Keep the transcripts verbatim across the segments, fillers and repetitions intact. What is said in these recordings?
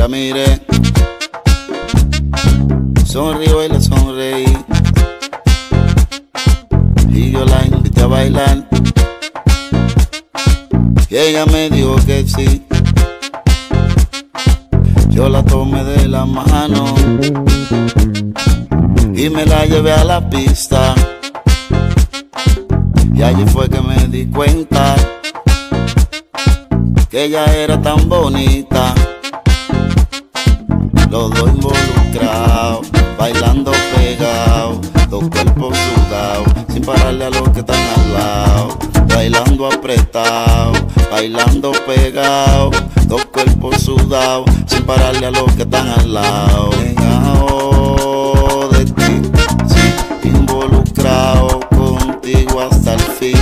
La miré, sonrió y le sonreí, y yo la invité a bailar, y ella me dijo que sí. Yo la tomé de la mano y me la llevé a la pista, y allí fue que me di cuenta que ella era tan bonita. Los dos involucrados, bailando pegados, dos cuerpos sudados, sin pararle a los que están al lado. Bailando apretado, bailando pegado, dos cuerpos sudados, sin pararle a los que están al lado. Pegado de ti, sí, involucrado contigo hasta el fin,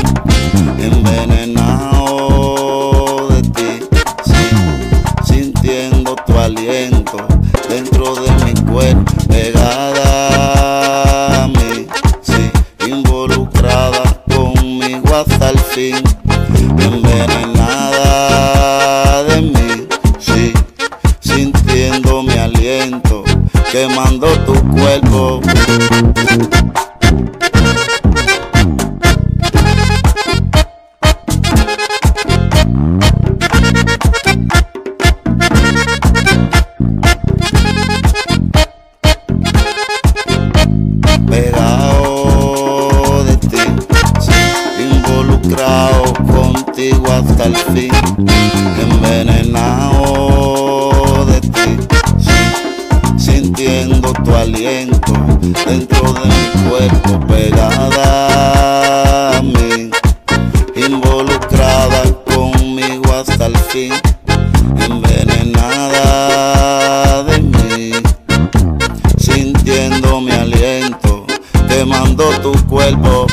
envenenado de ti, sí, sintiendo tu aliento dentro de mi cuerpo, pegada a mí, sí, involucrada conmigo hasta el fin, envenenada de mí, sí, sintiendo mi aliento, quemando tu cuerpo. Pegado de ti, sí, involucrado contigo hasta el fin, envenenado de ti, sí, sintiendo tu aliento dentro de mi cuerpo, pegada a mí, involucrada conmigo hasta el fin, envenenada de mí, sintiendo mi aliento, quemando tu cuerpo.